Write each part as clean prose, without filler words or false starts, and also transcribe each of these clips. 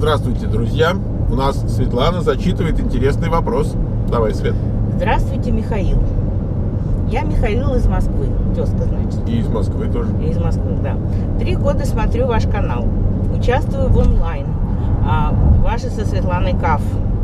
Здравствуйте, друзья! У нас Светлана зачитывает интересный вопрос. Давай, Свет. Здравствуйте, Михаил. Я Михаил из Москвы. Тезка, значит. И из Москвы тоже. И из Москвы, да. 3 года смотрю ваш канал. Участвую в онлайн. Ваши со Светланой Каф.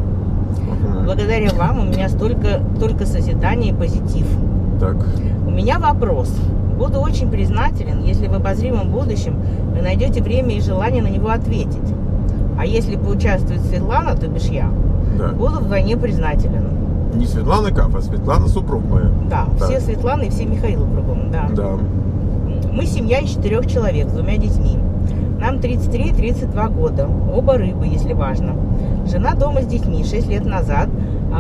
Благодаря вам у меня только созидание и позитив. Так. У меня вопрос. Буду очень признателен, если в обозримом будущем вы найдете время и желание на него ответить. А если поучаствует Светлана, то бишь я, Да. буду вдвойне признателен. Не Светлана Каф, а Светлана супруг моя. Да, все Светланы и все Михаилы кругом, да. Да. Мы семья из 4 человек с 2 детьми. Нам 33 и 32 года. Оба рыбы, если важно. Жена дома с детьми 6 лет назад.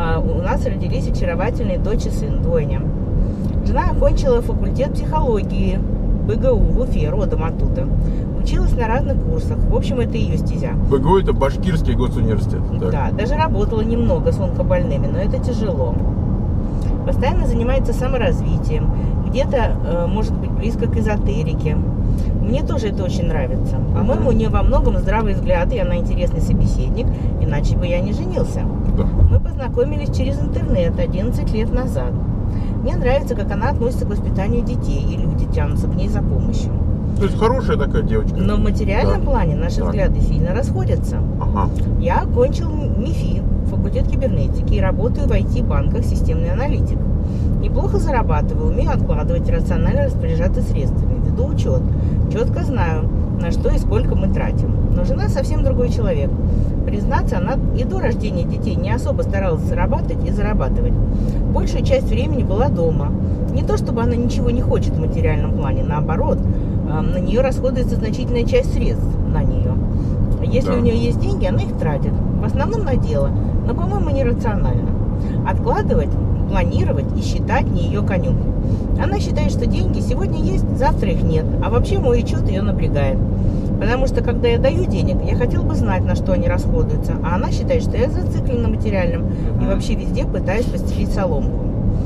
У нас родились очаровательные дочь и сын, двойня. Жена окончила факультет психологии БГУ в Уфе, родом оттуда. Училась на разных курсах. В общем, это ее стезя. БГУ – это Башкирский госуниверситет. Да, даже работала немного с онкобольными, но это тяжело. Постоянно занимается саморазвитием. Где-то, может быть, близко к эзотерике. Мне тоже это очень нравится. По-моему, у нее во многом здравый взгляд, и она интересный собеседник, иначе бы я не женился. Да. Мы познакомились через интернет 11 лет назад. Мне нравится, как она относится к воспитанию детей, и люди тянутся к ней за помощью. То есть хорошая такая девочка. Но в материальном плане наши взгляды сильно расходятся. Ага. Я окончил МИФИ, факультет кибернетики, и работаю в IT-банках, системный аналитик. Неплохо зарабатываю, умею откладывать, рационально распоряжаться средствами, веду учет. Четко знаю, на что и сколько мы тратим. Но жена совсем другой человек. Признаться, она и до рождения детей не особо старалась зарабатывать и зарабатывать. Большую часть времени была дома. Не то чтобы она ничего не хочет в материальном плане, наоборот, на нее расходуется значительная часть средств на нее. Если у нее есть деньги, она их тратит. В основном на дело, но, по-моему, нерационально. Откладывать, планировать и считать не ее конек. Она считает, что деньги сегодня есть, завтра их нет. А вообще мой учет ее напрягает. Потому что, когда я даю денег, я хотел бы знать, на что они расходуются. А она считает, что я зациклен на материальном и вообще везде пытаюсь постелить соломку.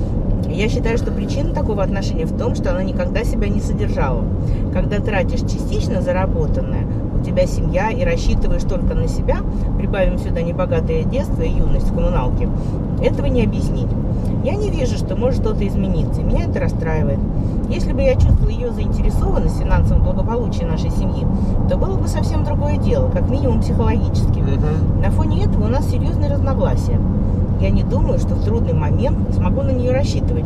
Я считаю, что причина такого отношения в том, что она никогда себя не содержала. Когда тратишь частично заработанное, у тебя семья и рассчитываешь только на себя, прибавим сюда небогатое детство и юность в коммуналке, этого не объяснить. Я не вижу, что может что-то измениться, меня это расстраивает. Если бы я чувствовала ее заинтересованность в финансовом благополучии нашей семьи, то было бы совсем другое дело, как минимум психологически. На фоне этого у нас серьезные разногласия. Я не думаю, что в трудный момент смогу на нее рассчитывать.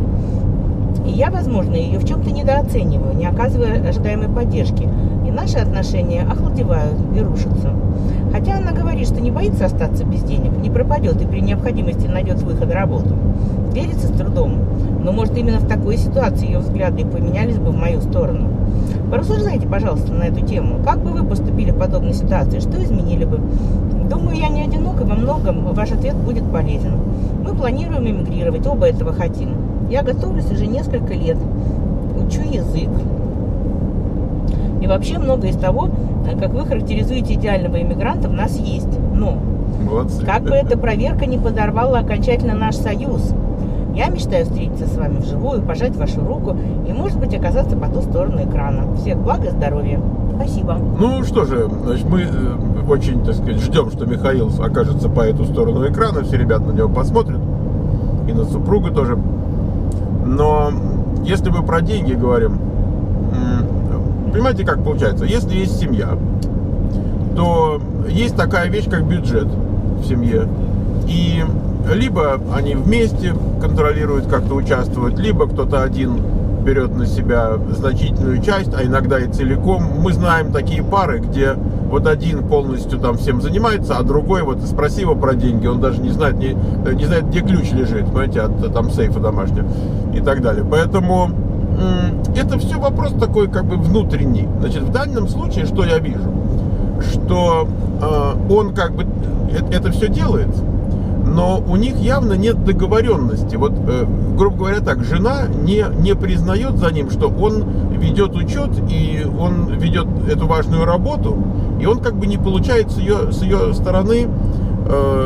И я, возможно, ее в чем-то недооцениваю, не оказывая ожидаемой поддержки. И наши отношения охладевают и рушатся. Хотя она говорит, что не боится остаться без денег, не пропадет и при необходимости найдет выход на работу. Верится с трудом. Но, может, именно в такой ситуации ее взгляды поменялись бы в мою сторону. Порассуждайте, пожалуйста, на эту тему. Как бы вы поступили в подобной ситуации? Что изменили бы? Думаю, я не одинок, и во многом ваш ответ будет полезен. Мы планируем эмигрировать, оба этого хотим. Я готовлюсь уже несколько лет. Учу язык. И вообще многое из того, как вы характеризуете идеального иммигранта, в нас есть. Но Молодцы. Как бы эта проверка не подорвала окончательно наш союз, я мечтаю встретиться с вами вживую, пожать вашу руку и, может быть, оказаться по ту сторону экрана. Всех благ и здоровья. Спасибо. Ну что же, значит, мы очень, так сказать, ждем, что Михаил окажется по эту сторону экрана. Все ребята на него посмотрят. И на супругу тоже. Но если мы про деньги говорим, понимаете, как получается? Если есть семья, то есть такая вещь, как бюджет в семье. И либо они вместе контролируют, как-то участвуют, либо кто-то один берет на себя значительную часть, а иногда и целиком. Мы знаем такие пары, где вот один полностью там всем занимается, а другой, вот спроси его про деньги, он даже не знает, не знает, где ключ лежит, понимаете, от там сейфа домашнего и так далее. Поэтому это все вопрос такой как бы внутренний. Значит, в данном случае, что я вижу, что он как бы это все делает, но у них явно нет договоренности. Вот, грубо говоря так, жена не признает за ним, что он ведет учет, и он ведет эту важную работу, и он как бы не получает с ее стороны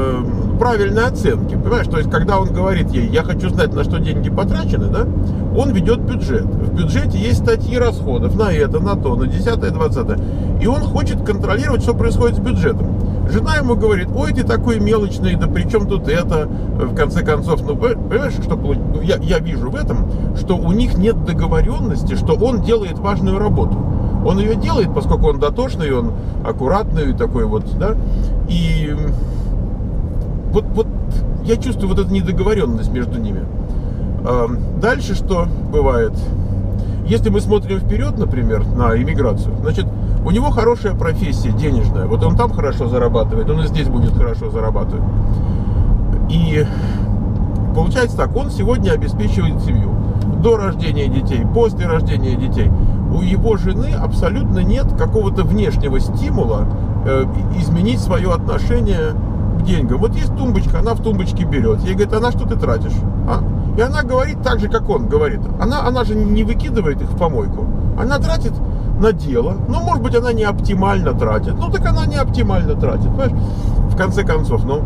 правильной оценки, понимаешь? То есть, когда он говорит ей, я хочу знать, на что деньги потрачены, да, он ведет бюджет. В бюджете есть статьи расходов на это, на то, на 10-е, 20-е. И он хочет контролировать, что происходит с бюджетом. Жена ему говорит, ой, ты такой мелочный, да при чем тут это, в конце концов, ну, понимаешь, что я вижу в этом, что у них нет договоренности, что он делает важную работу. Он ее делает, поскольку он дотошный, он аккуратный, такой вот, да, и вот я чувствую вот эту недоговоренность между ними. Дальше что бывает? Если мы смотрим вперед, например, на иммиграцию, значит, у него хорошая профессия, денежная. Вот он там хорошо зарабатывает, он и здесь будет хорошо зарабатывать. И получается так, он сегодня обеспечивает семью. До рождения детей, после рождения детей. У его жены абсолютно нет какого-то внешнего стимула изменить свое отношение к деньгам. Вот есть тумбочка, она в тумбочке берет. Ей говорит, а на что ты тратишь? А? И она говорит так же, как он говорит. Она же не выкидывает их в помойку. Она тратит на дело. Ну, может быть, она не оптимально тратит. Ну, так она не оптимально тратит. Понимаешь? В конце концов, ну,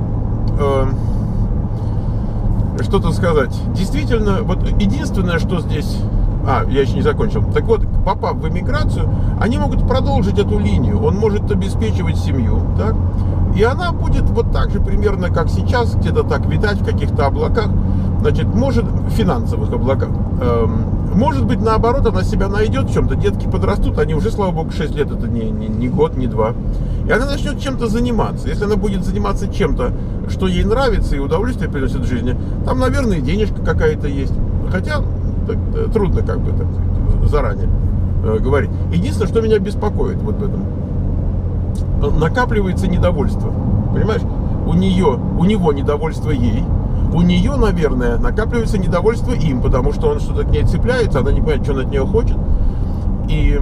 что-то сказать. Действительно, вот единственное, что здесь... я еще не закончил. Так вот, попав в эмиграцию, они могут продолжить эту линию. Он может обеспечивать семью, так? И она будет вот так же примерно, как сейчас, где-то так витать в каких-то облаках, значит, может, в финансовых облаках. Может быть, наоборот, она себя найдет в чем-то. Детки подрастут, они уже, слава богу, 6 лет, это не год, не 2. И она начнет чем-то заниматься. Если она будет заниматься чем-то, что ей нравится и удовольствие приносит в жизни, там, наверное, и денежка какая-то есть. Хотя трудно как бы так заранее говорить. Единственное, что меня беспокоит вот в этом, накапливается недовольство. Понимаешь? У него недовольство ей, у нее, наверное, накапливается недовольство им, потому что он что-то к ней цепляется, она не понимает, что он от нее хочет. И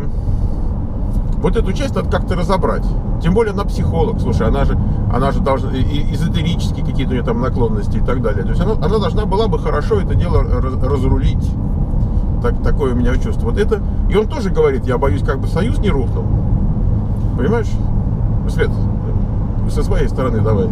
вот эту часть надо как-то разобрать. Тем более она психолог, слушай, она же должна, эзотерические какие-то у нее там наклонности и так далее. То есть она должна была бы хорошо это дело разрулить. Такое у меня чувство. Вот это, и он тоже говорит, я боюсь, как бы союз не рухнул. Понимаешь? Свет, со своей стороны давай.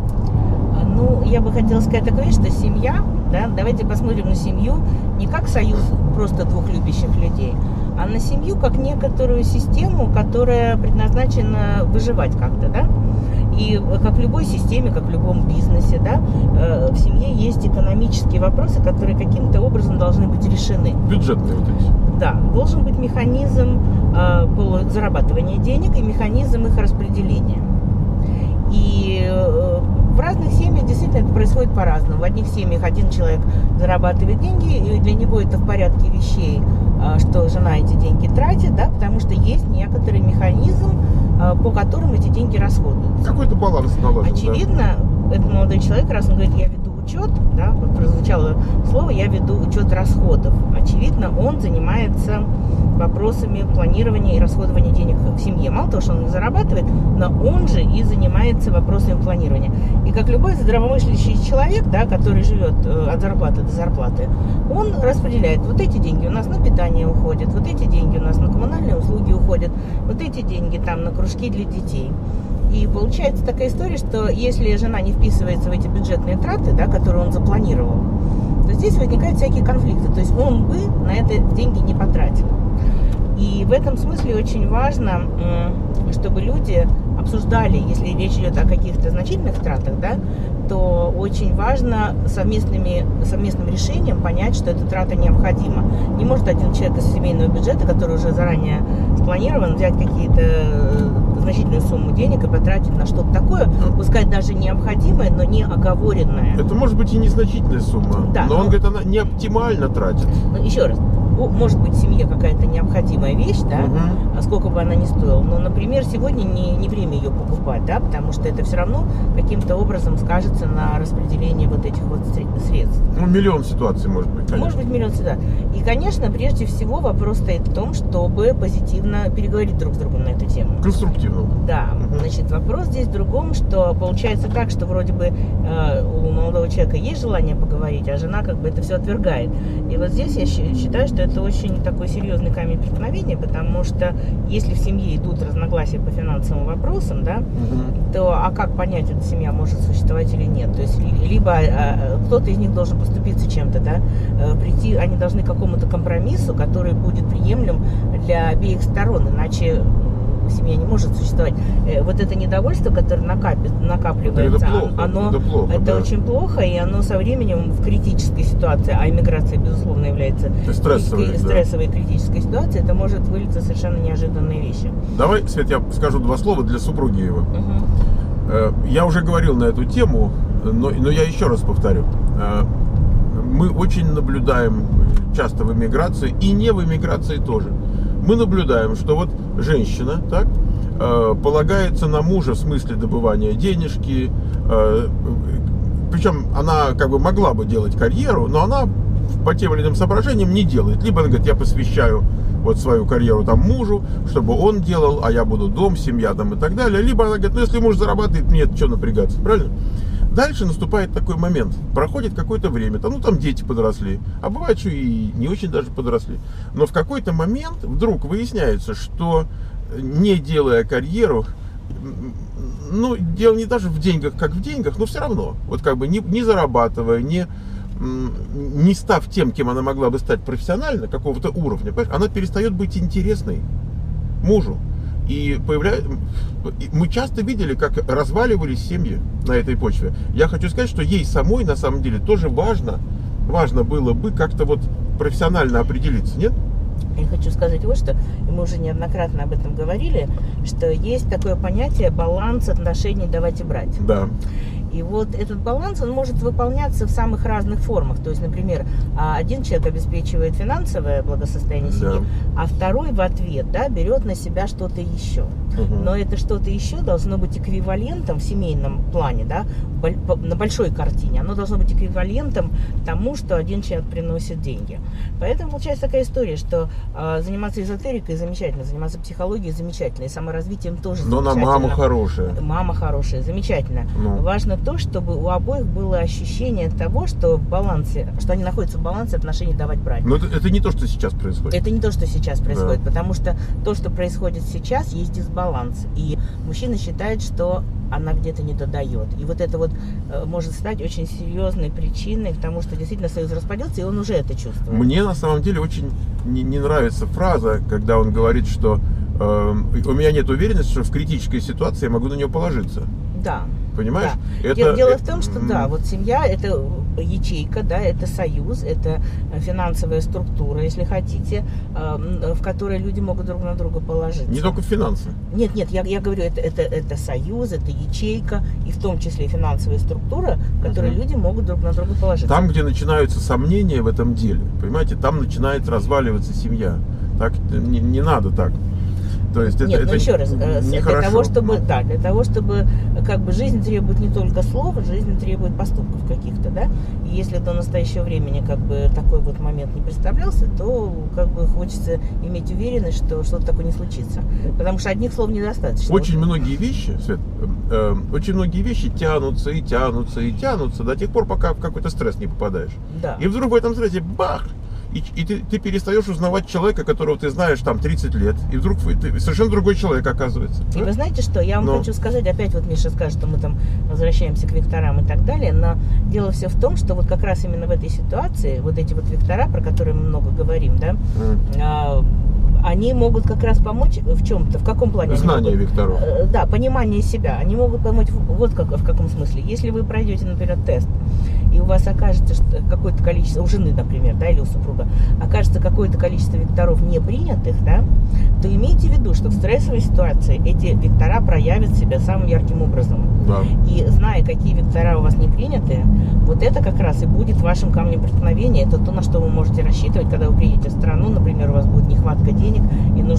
Ну, я бы хотела сказать такое, что семья, да, давайте посмотрим на семью не как союз просто двух любящих людей, а на семью как некоторую систему, которая предназначена выживать как-то, да. И как в любой системе, как в любом бизнесе, да, в семье есть экономические вопросы, которые каким-то образом должны быть решены. Бюджетные вот эти. Да, должен быть механизм зарабатывания денег и механизм их распределения. И в разных семьях действительно это происходит по-разному. В одних семьях один человек зарабатывает деньги, и для него это в порядке вещей, что жена эти деньги тратит, да, потому что есть некоторый механизм, по которым эти деньги расходуются. Какой-то баланс наложен. Очевидно, да? Этот молодой человек, раз он говорит, я веду учет, да, вот прозвучало слово, я веду учет расходов. Очевидно, он занимается вопросами планирования и расходования денег в семье. Мало того, что он зарабатывает, но он же и занимается вопросами планирования. И как любой здравомыслящий человек, да, который живет от зарплаты до зарплаты, он распределяет. Вот эти деньги у нас на питание уходят, вот эти деньги у нас на коммунальные услуги уходят, вот эти деньги там на кружки для детей. И получается такая история, что если жена не вписывается в эти бюджетные траты, да, которые он запланировал, то здесь возникают всякие конфликты. То есть он бы на это деньги не потратил. И в этом смысле очень важно, чтобы люди обсуждали, если речь идет о каких-то значительных тратах, да, то очень важно совместным решением понять, что эта трата необходима. Не может один человек из семейного бюджета, который уже заранее спланирован, взять какие-то значительную сумму денег и потратить на что-то такое, пускай даже необходимое, но не оговоренное. Это может быть и незначительная сумма, да, но он говорит, она не оптимально тратит. Ну, еще раз, может быть в семье какая-то необходимая вещь, да, сколько бы она ни стоила, но, например, сегодня не время ее покупать, да, потому что это все равно каким-то образом скажется на распределении вот этих вот средств. Ну, миллион ситуаций может быть, конечно. Может быть, миллион ситуаций. И, конечно, прежде всего вопрос стоит в том, чтобы позитивно переговорить друг с другом на эту тему. Конструктивно. Да, значит, вопрос здесь в другом, что получается так, что вроде бы у молодого человека есть желание поговорить, а жена как бы это все отвергает. И вот здесь я считаю, что это очень такой серьезный камень преткновения, потому что если в семье идут разногласия по финансовым вопросам, да, то а как понять, эта семья может существовать или нет? То есть либо кто-то из них должен поступиться чем-то, да, прийти, они должны к какому-то компромиссу, который будет приемлем для обеих сторон, иначе семья не может существовать. Вот это недовольство, которое накапливается, это очень плохо, и оно со временем в критической ситуации, а иммиграция, безусловно, является стрессовой критической ситуацией, это может вылиться совершенно неожиданные вещи. Давай, Свет, я скажу два слова для супруги его. Я уже говорил на эту тему, но я еще раз повторю. Мы очень наблюдаем часто в эмиграции, и не в эмиграции тоже. Мы наблюдаем, что вот женщина, так, полагается на мужа в смысле добывания денежки, причем она как бы могла бы делать карьеру, но она по тем или иным соображениям не делает. Либо она говорит, я посвящаю вот свою карьеру там мужу, чтобы он делал, а я буду дом, семья там и так далее. Либо она говорит, ну если муж зарабатывает, мне это что напрягаться, правильно? Дальше наступает такой момент, проходит какое-то время, там дети подросли, а бывает, что и не очень даже подросли. Но в какой-то момент вдруг выясняется, что не делая карьеру, ну, дело не даже в деньгах, как в деньгах, но все равно, вот как бы не зарабатывая, не став тем, кем она могла бы стать профессионально, какого-то уровня, понимаешь, она перестает быть интересной мужу. И мы часто видели, как разваливались семьи на этой почве. Я хочу сказать, что ей самой, на самом деле, тоже важно было бы как-то вот профессионально определиться, нет? Я хочу сказать вот что, и мы уже неоднократно об этом говорили, что есть такое понятие баланс отношений давать и брать. Да. И вот этот баланс, он может выполняться в самых разных формах. То есть, например, один человек обеспечивает финансовое благосостояние семьи, а второй в ответ, да, берет на себя что-то еще. Но это что-то еще должно быть эквивалентом в семейном плане, да, на большой картине. Оно должно быть эквивалентом тому, что один человек приносит деньги. Поэтому получается такая история, что заниматься эзотерикой замечательно, заниматься психологией замечательно, и саморазвитием тоже замечательно. Но на маму хорошая. Мама хорошая, замечательно. Важно то, чтобы у обоих было ощущение того, что в балансе, что они находятся в балансе отношений давать-брать. Но это не то, что сейчас происходит. Это не то, что сейчас происходит, потому что то, что происходит сейчас, есть дисбаланс. И мужчина считает, что она где-то не додает. И вот это вот может стать очень серьезной причиной к тому, что действительно союз распадется, и он уже это чувствует. Мне на самом деле очень не нравится фраза, когда он говорит, что у меня нет уверенности, что в критической ситуации я могу на нее положиться. Да. Понимаешь? Да. Дело в том, что да, вот семья — это ячейка, да, это союз, это финансовая структура, если хотите, в которой люди могут друг на друга положиться. Не только финансы. Нет, я говорю, это союз, это ячейка, и в том числе финансовая структура, в которой люди могут друг на друга положиться. Там, где начинаются сомнения в этом деле, понимаете, там начинает разваливаться семья. Так не надо так. То есть нет, это еще раз, для того, чтобы как бы жизнь требует не только слов, жизнь требует поступков каких-то, да. И если до настоящего времени как бы такой вот момент не представлялся, то как бы хочется иметь уверенность, что что-то такое не случится. Потому что одних слов недостаточно. Очень многие вещи, Свет, очень многие вещи тянутся и тянутся и тянутся до тех пор, пока в какой-то стресс не попадаешь. Да. И вдруг в этом стрессе бах! И ты перестаешь узнавать человека, которого ты знаешь там 30 лет, и вдруг ты совершенно другой человек оказывается. И вы знаете что, я вам хочу сказать, опять вот Миша скажет, что мы там возвращаемся к векторам и так далее, но дело все в том, что вот как раз именно в этой ситуации, вот эти вот вектора, про которые мы много говорим, да, они могут как раз помочь в чем-то. В каком плане? Знание векторов. Да, понимание себя. Они могут помочь вот в каком смысле. Если вы пройдете, например, тест, и у вас окажется что какое-то количество, у жены, например, да, или у супруга, окажется какое-то количество векторов не принятых, да, то имейте в виду, что в стрессовой ситуации эти вектора проявят себя самым ярким образом. Да. И зная, какие вектора у вас не приняты, вот это как раз и будет вашим камнем преткновения. Это то, на что вы можете рассчитывать, когда вы приедете в страну, например, у вас будет нехватка денег, и нужно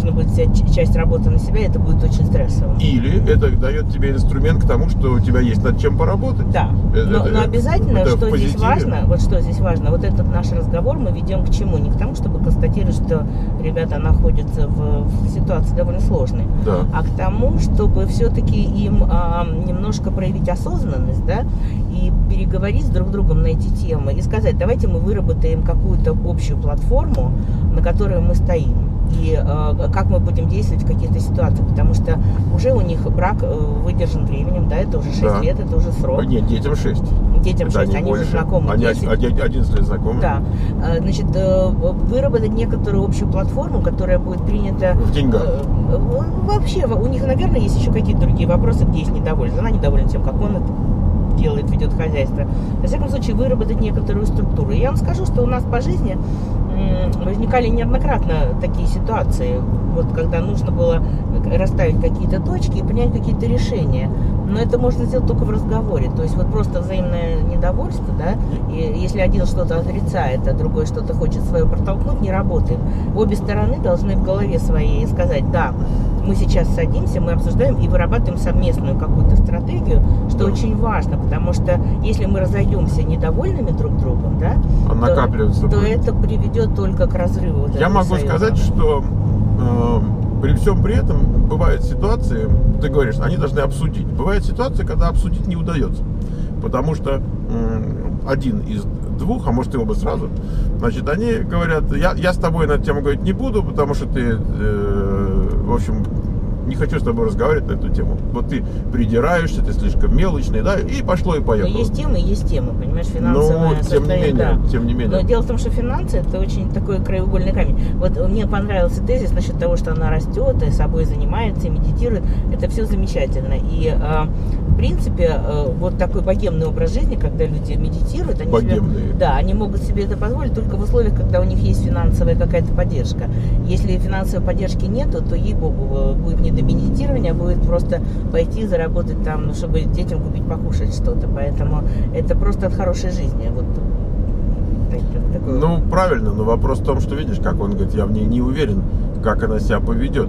нужно будет взять часть работы на себя, это будет очень стрессово. Или это дает тебе инструмент к тому, что у тебя есть над чем поработать. Да, но обязательно, что здесь важно, вот этот наш разговор мы ведем к чему? Не к тому, чтобы констатировать, что ребята находятся в ситуации довольно сложной, да, а к тому, чтобы все-таки им немножко проявить осознанность, да, и переговорить друг с другом на эти темы, и сказать, давайте мы выработаем какую-то общую платформу, на которой мы стоим, и как мы будем действовать в каких-то ситуациях, потому что уже у них брак выдержан временем, да, это уже 6 лет, это уже срок. Нет, детям 6. Детям 6, они уже знакомы. Они 11 лет знакомы. Да. Значит, выработать некоторую общую платформу, которая будет принята... В деньгах. Вообще, у них, наверное, есть еще какие-то другие вопросы, где есть недовольность. Она недовольна тем, как он это делает, ведет хозяйство. Во всяком случае, выработать некоторую структуру. И я вам скажу, что у нас по жизни возникали неоднократно такие ситуации, вот когда нужно было расставить какие-то точки и принять какие-то решения. Но это можно сделать только в разговоре. То есть вот просто взаимное недовольство, да, и если один что-то отрицает, а другой что-то хочет свое протолкнуть, не работает. Обе стороны должны в голове своей сказать, да, мы сейчас садимся, мы обсуждаем и вырабатываем совместную какую-то стратегию, что очень важно, потому что если мы разойдемся недовольными друг другом, да, то это приведет только к разрыву. Я могу сказать, что при всем при этом бывают ситуации, ты говоришь, они должны обсудить. Бывают ситуации, когда обсудить не удается. Потому что один из двух, а может и оба сразу, значит, они говорят, я с тобой на эту тему говорить не буду, потому что ты, в общем, не хочу с тобой разговаривать на эту тему. Вот ты придираешься, ты слишком мелочный, да, и пошло и поехало. Но есть темы, понимаешь, финансовая. Но тем не менее. Но дело в том, что финансы это очень такой краеугольный камень. Вот мне понравился тезис насчет того, что она растет и собой занимается, и медитирует. Это все замечательно. И в принципе, вот такой богемный образ жизни, когда люди медитируют, они могут себе это позволить только в условиях, когда у них есть финансовая какая-то поддержка. Если финансовой поддержки нету, то ей-богу будет не до медитирования, будет просто пойти заработать там, ну, чтобы детям купить покушать что-то. Поэтому это просто от хорошей жизни. Вот такой... Ну, правильно, но вопрос в том, что видишь, как он говорит, я в ней не уверен, как она себя поведет.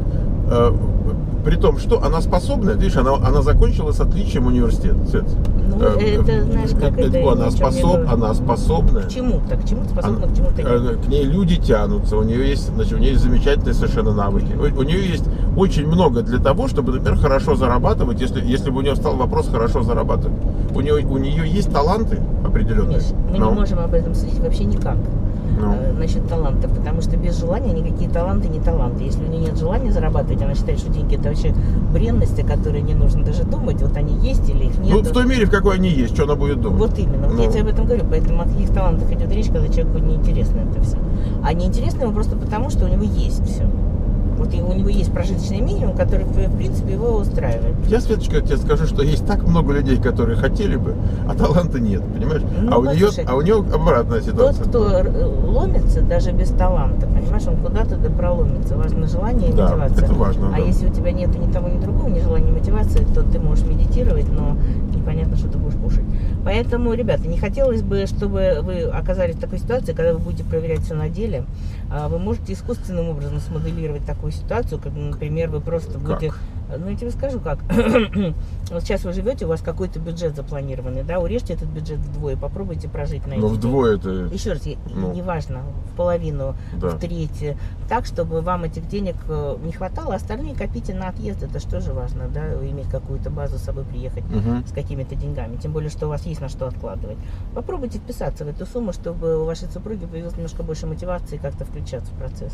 При том, что она способна, видишь, она закончила с отличием университет. Ну, это, знаешь, как она способна. К чему-то способна, к чему-то нет. К ней люди тянутся, у нее есть замечательные совершенно навыки. У нее есть очень много для того, чтобы, например, хорошо зарабатывать, если бы у нее встал вопрос хорошо зарабатывать. У нее есть таланты определенные. Миш, мы не можем об этом судить вообще никак. Насчет талантов, потому что без желания никакие таланты не таланты. Если у нее нет желания зарабатывать, она считает, что деньги это вообще бренность, о которой не нужно даже думать, вот они есть или их нет. Ну, в той мере, в какой они есть, что она будет думать. Вот именно, вот я тебе об этом говорю, поэтому о каких талантах идет речь, когда человеку неинтересно это все. А неинтересно ему просто потому, что у него есть все. Вот у него есть прожиточный минимум, который, в принципе, его устраивает. Я, Светочка, тебе скажу, что есть так много людей, которые хотели бы, а таланта нет, понимаешь? Ну, а у нее обратная ситуация. Тот, кто ломится, даже без таланта, понимаешь, он куда-то проломится. Важно желание и мотивация. Это важно, а если у тебя нету ни того, ни другого, ни желания, ни мотивации, то ты можешь медитировать, но непонятно, что ты будешь кушать. Поэтому, ребята, не хотелось бы, чтобы вы оказались в такой ситуации, когда вы будете проверять все на деле. Вы можете искусственным образом смоделировать такую ситуацию, как, например, вы просто будете... Ну, я тебе скажу как. Вот сейчас вы живете, у вас какой-то бюджет запланированный, да, урежьте этот бюджет вдвое, попробуйте прожить на это. Но вдвое это... Еще раз, неважно, в половину, в треть, так, чтобы вам этих денег не хватало, остальные копите на отъезд, это что же важно, да, иметь какую-то базу с собой приехать с какими-то деньгами, тем более, что у вас есть на что откладывать. Попробуйте вписаться в эту сумму, чтобы у вашей супруги появилось немножко больше мотивации как-то включаться в процесс.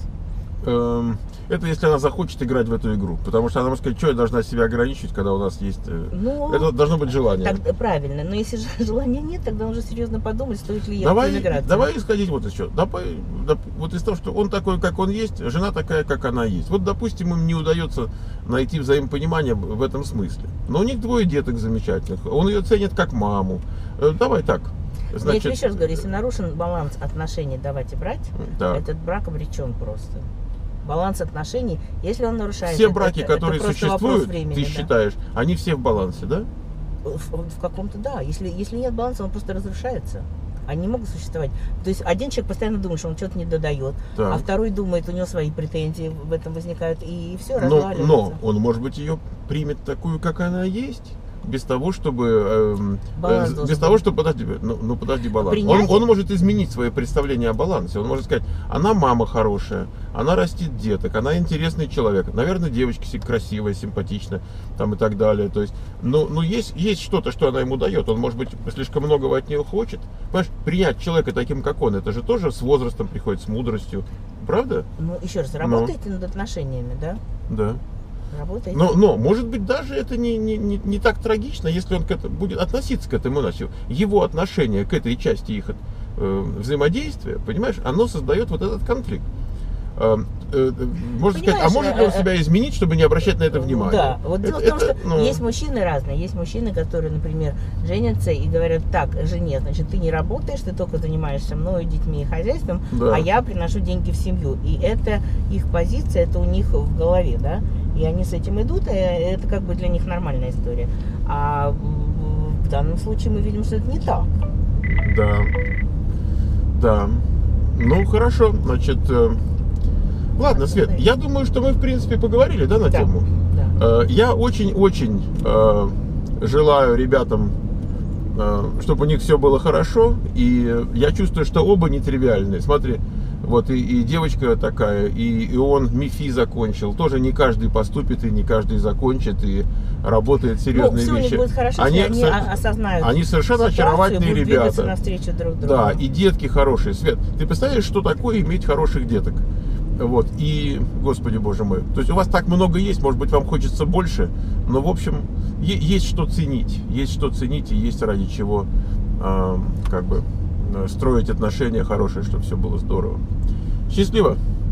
Это если она захочет играть в эту игру, потому что она может сказать, что я должна себя ограничивать, когда у нас есть... это должно быть желание. Так, правильно, но если желания нет, тогда нужно серьезно подумать, стоит ли ехать в эмиграцию. Давай исходить вот еще. Вот из того, что он такой, как он есть, жена такая, как она есть. Вот, допустим, им не удается найти взаимопонимание в этом смысле. Но у них 2 деток замечательных. Он ее ценит как маму. Давай так. Значит, я тебе еще раз говорю, если нарушен баланс отношений давать и брать, этот брак обречен просто. Баланс отношений, если он нарушается... Все браки, которые существуют, ты считаешь, они все в балансе, да? В каком-то, да. Если нет баланса, он просто разрушается. Они не могут существовать. То есть один человек постоянно думает, что он что-то не додает, Так. а второй думает, у него свои претензии в этом возникают, и все Но разваливается. он, может быть, ее примет такую, как она есть, без того, чтобы... Баланс без должен того, быть. чтобы... Подожди, баланс. Принятие? Он может изменить свое представление о балансе. Он может сказать, она мама хорошая, она растит деток, она интересный человек. Наверное, девочка красивая, симпатичная, там и так далее. То есть, есть что-то, что она ему дает. Он, может быть, слишком многого от нее хочет. Понимаешь, принять человека таким, как он, это же тоже с возрастом приходит, с мудростью. Правда? Ну, еще раз, работаете над отношениями, да? Да. Работаете? Но, может быть, даже это не так трагично, если он будет относиться к этому иначе. Его отношение к этой части их взаимодействия, понимаешь, оно создает вот этот конфликт. Можно сказать, а может ли он себя изменить, чтобы не обращать на это внимания? Да, вот дело в том, что есть мужчины разные. Есть мужчины, которые, например, женятся и говорят, так, жене, значит, ты не работаешь, ты только занимаешься мной, детьми и хозяйством, Да. а я приношу деньги в семью. И это их позиция, это у них в голове, да? И они с этим идут, и это как бы для них нормальная история. А в данном случае мы видим, что это не так. Да. Ну, хорошо, значит... Ладно, Свет, я думаю, что мы, в принципе, поговорили, да, на тему? Да. Я очень-очень желаю ребятам, чтобы у них все было хорошо, и я чувствую, что оба нетривиальные. Смотри, вот и девочка такая, и он МИФИ закончил. Тоже не каждый поступит, и не каждый закончит, и работает серьезные все вещи. У них будет хорошо, если они осознают. Они совершенно очаровательные ребята. Навстречу друг другу. Да, и детки хорошие. Свет, ты представляешь, что такое иметь хороших деток? Вот, и, Господи Боже мой, то есть у вас так много есть, может быть, вам хочется больше, но, в общем, есть что ценить и есть ради чего, строить отношения хорошие, чтобы все было здорово. Счастливо!